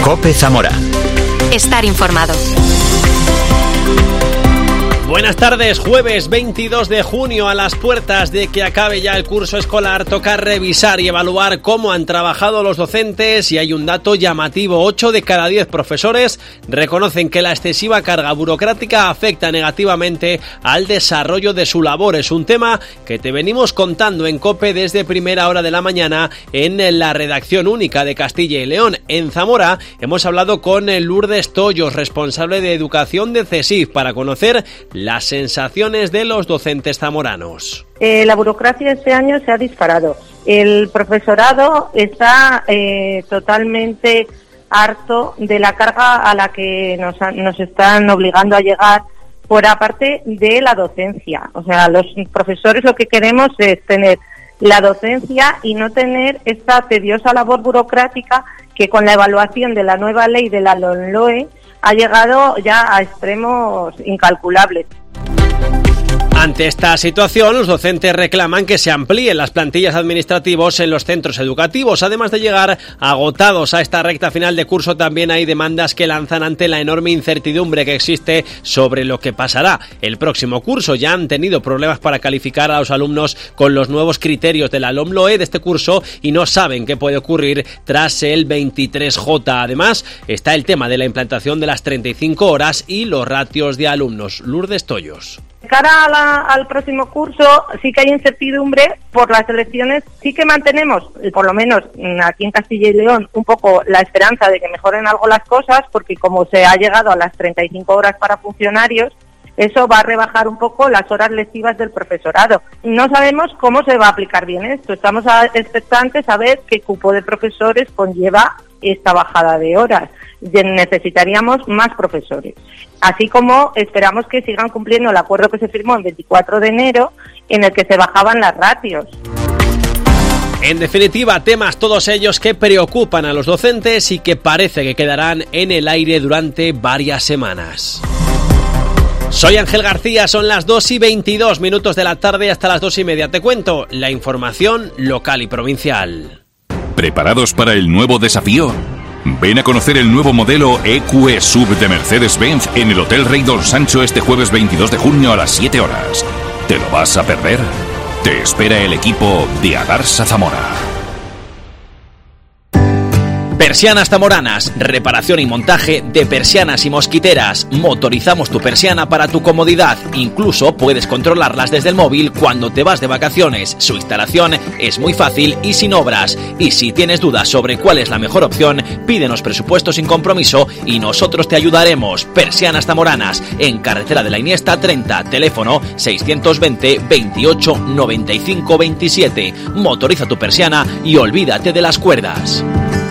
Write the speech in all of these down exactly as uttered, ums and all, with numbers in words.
COPE Zamora. Estar informado. Buenas tardes, jueves veintidós de junio, a las puertas de que acabe ya el curso escolar, toca revisar y evaluar cómo han trabajado los docentes y hay un dato llamativo: ocho de cada diez profesores reconocen que la excesiva carga burocrática afecta negativamente al desarrollo de su labor. Es un tema que te venimos contando en COPE desde primera hora de la mañana en la redacción única de Castilla y León. En Zamora hemos hablado con Lourdes Tollos, responsable de educación de CESIF, para conocer las sensaciones de los docentes zamoranos. Eh, la burocracia este año se ha disparado. El profesorado está eh, totalmente harto de la carga a la que nos, nos están obligando a llegar por aparte de la docencia. O sea, los profesores lo que queremos es tener la docencia y no tener esta tediosa labor burocrática que con la evaluación de la nueva ley de la LOMLOE ha llegado ya a extremos incalculables. Ante esta situación, los docentes reclaman que se amplíen las plantillas administrativas en los centros educativos. Además de llegar agotados a esta recta final de curso, también hay demandas que lanzan ante la enorme incertidumbre que existe sobre lo que pasará el próximo curso. Ya han tenido problemas para calificar a los alumnos con los nuevos criterios de la LOMLOE de este curso y no saben qué puede ocurrir tras el veintitrés J. Además, está el tema de la implantación de las treinta y cinco horas y los ratios de alumnos. Lourdes Tollos. De cara a la, al próximo curso sí que hay incertidumbre por las elecciones. Sí que mantenemos, por lo menos aquí en Castilla y León, un poco la esperanza de que mejoren algo las cosas, porque como se ha llegado a las treinta y cinco horas para funcionarios, eso va a rebajar un poco las horas lectivas del profesorado. No sabemos cómo se va a aplicar bien esto. Estamos expectantes a ver qué cupo de profesores conlleva esta bajada de horas. Necesitaríamos más profesores. Así como esperamos que sigan cumpliendo el acuerdo que se firmó el veinticuatro de enero, en el que se bajaban las ratios. En definitiva, temas todos ellos que preocupan a los docentes y que parece que quedarán en el aire durante varias semanas. Soy Ángel García, son las dos y veintidós minutos de la tarde hasta las dos y media. Te cuento la información local y provincial. ¿Preparados para el nuevo desafío? Ven a conocer el nuevo modelo E Q E Sub de Mercedes-Benz en el Hotel Rey Don Sancho este jueves veintidós de junio a las siete horas. ¿Te lo vas a perder? Te espera el equipo de Agarsa Zamora. Persianas Zamoranas, reparación y montaje de persianas y mosquiteras. Motorizamos tu persiana para tu comodidad. Incluso puedes controlarlas desde el móvil cuando te vas de vacaciones. Su instalación es muy fácil y sin obras. Y si tienes dudas sobre cuál es la mejor opción, pídenos presupuesto sin compromiso y nosotros te ayudaremos. Persianas Zamoranas, en Carretera de la Iniesta treinta, teléfono seiscientos veinte, veintiocho, noventa y cinco, veintisiete. Motoriza tu persiana y olvídate de las cuerdas.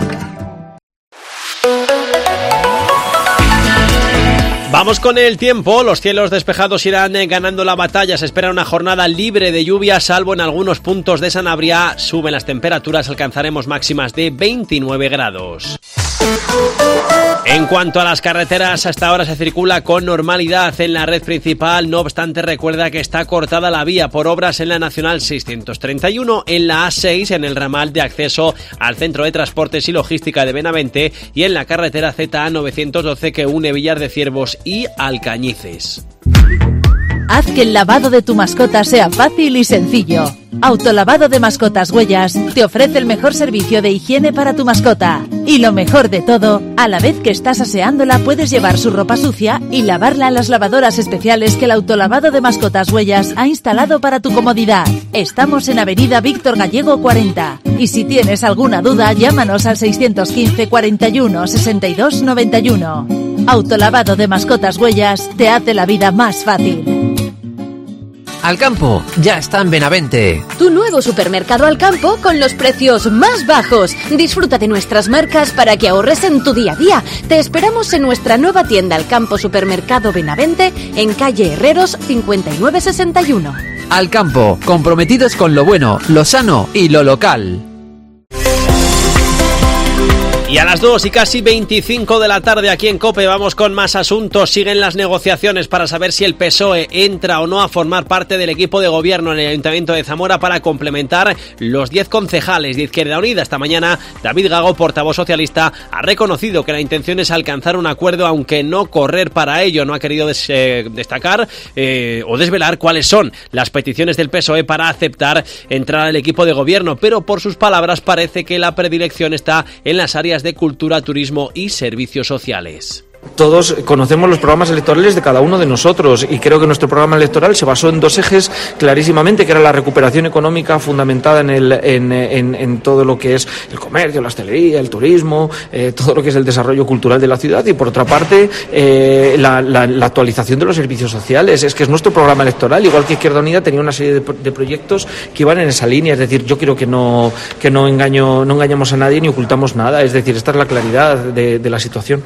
Vamos con el tiempo. Los cielos despejados irán ganando la batalla. Se espera una jornada libre de lluvia, salvo en algunos puntos de Sanabria. Suben las temperaturas, alcanzaremos máximas de veintinueve grados. En cuanto a las carreteras, hasta ahora se circula con normalidad en la red principal. No obstante, recuerda que está cortada la vía por obras en la Nacional seiscientos treinta y uno, en la A seis, en el ramal de acceso al Centro de Transportes y Logística de Benavente, y en la carretera Z A novecientos doce que une Villar de Ciervos y Alcañices. Haz que el lavado de tu mascota sea fácil y sencillo. Autolavado de Mascotas Huellas te ofrece el mejor servicio de higiene para tu mascota. Y lo mejor de todo, a la vez que estás aseándola puedes llevar su ropa sucia y lavarla en las lavadoras especiales que el Autolavado de Mascotas Huellas ha instalado para tu comodidad. Estamos en Avenida Víctor Gallego cuarenta. Y si tienes alguna duda, llámanos al seiscientos quince, cuarenta y uno, sesenta y dos, noventa y uno. Autolavado de Mascotas Huellas te hace la vida más fácil. Alcampo ya está en Benavente. Tu nuevo supermercado Alcampo con los precios más bajos. Disfruta de nuestras marcas para que ahorres en tu día a día. Te esperamos en nuestra nueva tienda Alcampo Supermercado Benavente en calle Herreros cincuenta y nueve sesenta y uno. Alcampo, comprometidos con lo bueno, lo sano y lo local. Y a las dos y casi veinticinco de la tarde aquí en COPE vamos con más asuntos. Siguen las negociaciones para saber si el P S O E entra o no a formar parte del equipo de gobierno en el Ayuntamiento de Zamora para complementar los diez concejales de Izquierda Unida. Esta mañana David Gago, portavoz socialista, ha reconocido que la intención es alcanzar un acuerdo, aunque no correr para ello. No ha querido des- eh, destacar eh, o desvelar cuáles son las peticiones del P S O E para aceptar entrar al equipo de gobierno, pero por sus palabras parece que la predilección está en las áreas de cultura, turismo y servicios sociales. Todos conocemos los programas electorales de cada uno de nosotros y creo que nuestro programa electoral se basó en dos ejes clarísimamente, que era la recuperación económica fundamentada en, el, en, en, en todo lo que es el comercio, la hostelería, el turismo, eh, todo lo que es el desarrollo cultural de la ciudad, y por otra parte eh, la, la, la actualización de los servicios sociales. Es que es nuestro programa electoral, igual que Izquierda Unida tenía una serie de, de proyectos que iban en esa línea. Es decir, yo creo que no, que no, engaño, no engañamos a nadie ni ocultamos nada. Es decir, esta es la claridad de, de la situación.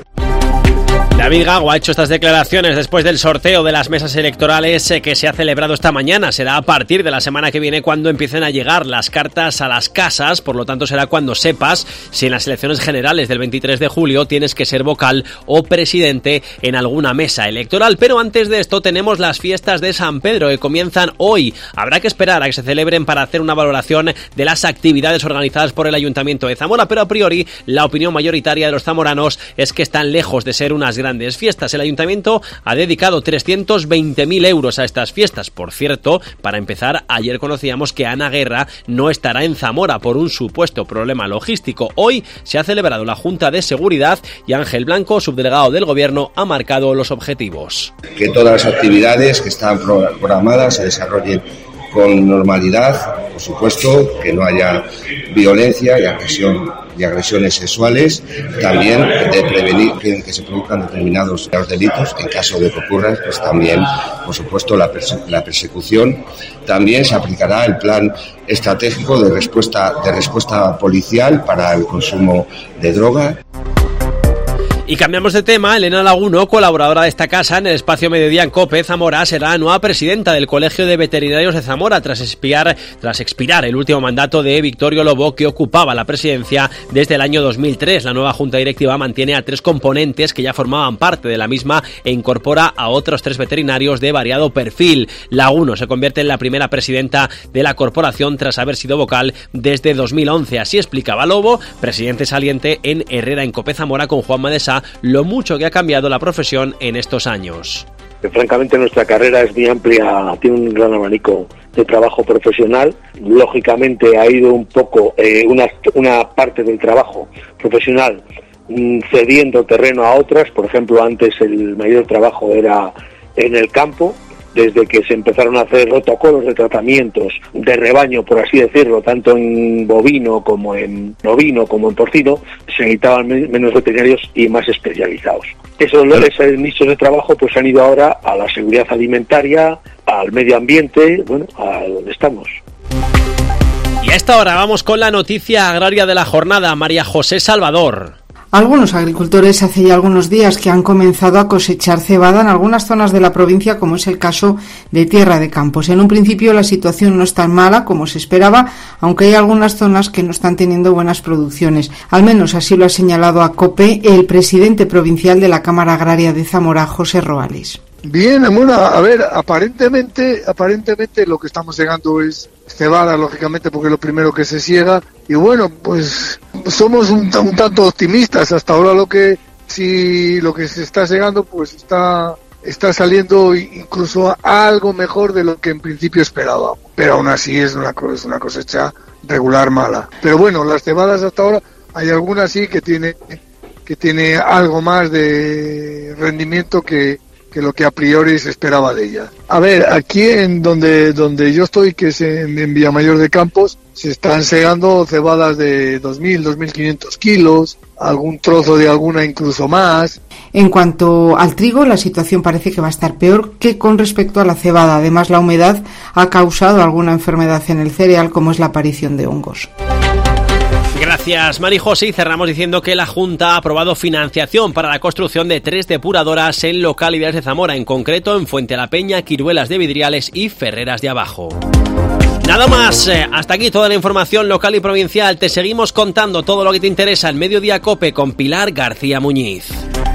David Gago ha hecho estas declaraciones después del sorteo de las mesas electorales que se ha celebrado esta mañana. Será a partir de la semana que viene cuando empiecen a llegar las cartas a las casas, por lo tanto será cuando sepas si en las elecciones generales del veintitrés de julio tienes que ser vocal o presidente en alguna mesa electoral. Pero antes de esto tenemos las fiestas de San Pedro, que comienzan hoy. Habrá que esperar a que se celebren para hacer una valoración de las actividades organizadas por el Ayuntamiento de Zamora, pero a priori la opinión mayoritaria de los zamoranos es que están lejos de ser unas grandes fiestas. El Ayuntamiento ha dedicado trescientos veinte mil euros a estas fiestas. Por cierto, para empezar, ayer conocíamos que Ana Guerra no estará en Zamora por un supuesto problema logístico. Hoy se ha celebrado la Junta de Seguridad y Ángel Blanco, subdelegado del Gobierno, ha marcado los objetivos. Que todas las actividades que están programadas se desarrollen con normalidad, por supuesto, que no haya violencia y agresión y agresiones sexuales, también de prevenir que, que se produzcan determinados delitos. En caso de que ocurran, pues también, por supuesto, la, perse- la persecución. También se aplicará el plan estratégico de respuesta de respuesta policial para el consumo de droga. Y cambiamos de tema. Elena Laguno, colaboradora de esta casa en el espacio Mediodía en COPE Zamora, será nueva presidenta del Colegio de Veterinarios de Zamora tras expirar, tras expirar el último mandato de Victorio Lobo, que ocupaba la presidencia desde el año dos mil tres. La nueva junta directiva mantiene a tres componentes que ya formaban parte de la misma e incorpora a otros tres veterinarios de variado perfil. Laguno se convierte en la primera presidenta de la corporación tras haber sido vocal desde dos mil once. Así explicaba Lobo, presidente saliente en Herrera en COPE Zamora con Juanma de Sá, lo mucho que ha cambiado la profesión en estos años. Francamente, nuestra carrera es muy amplia, tiene un gran abanico de trabajo profesional. Lógicamente ha ido un poco eh, una, una parte del trabajo profesional mmm, cediendo terreno a otras. Por ejemplo, antes el mayor trabajo era en el campo. Desde que se empezaron a hacer protocolos de tratamientos de rebaño, por así decirlo, tanto en bovino como en ovino como en porcino, se necesitaban menos veterinarios y más especializados. Esos, esos nichos de trabajo pues han ido ahora a la seguridad alimentaria, al medio ambiente, bueno, a donde estamos. Y a esta hora vamos con la noticia agraria de la jornada. María José Salvador. Algunos agricultores hace ya algunos días que han comenzado a cosechar cebada en algunas zonas de la provincia, como es el caso de Tierra de Campos. En un principio la situación no es tan mala como se esperaba, aunque hay algunas zonas que no están teniendo buenas producciones. Al menos así lo ha señalado a COPE el presidente provincial de la Cámara Agraria de Zamora, José Roales. Bien, bueno, a ver, aparentemente, aparentemente lo que estamos llegando es cebada, lógicamente, porque es lo primero que se siega. Y bueno, pues somos un, un tanto optimistas. Hasta ahora lo que si lo que se está segando, pues está está saliendo incluso algo mejor de lo que en principio esperábamos. Pero aún así es una es una cosecha regular mala. Pero bueno, las cebadas hasta ahora hay algunas sí que tiene que tiene algo más de rendimiento que que lo que a priori se esperaba de ella. A ver, aquí en donde donde yo estoy, que es en, en Villamayor de Campos, se están segando cebadas de dos mil, dos mil quinientos kilos, algún trozo de alguna incluso más. En cuanto al trigo, la situación parece que va a estar peor que con respecto a la cebada. Además, la humedad ha causado alguna enfermedad en el cereal, como es la aparición de hongos. Gracias, Mari José. Y cerramos diciendo que la Junta ha aprobado financiación para la construcción de tres depuradoras en localidades de Zamora, en concreto en Fuente la Peña, Quiruelas de Vidriales y Ferreras de Abajo. Nada más, eh, hasta aquí toda la información local y provincial. Te seguimos contando todo lo que te interesa en Mediodía Cope con Pilar García Muñiz.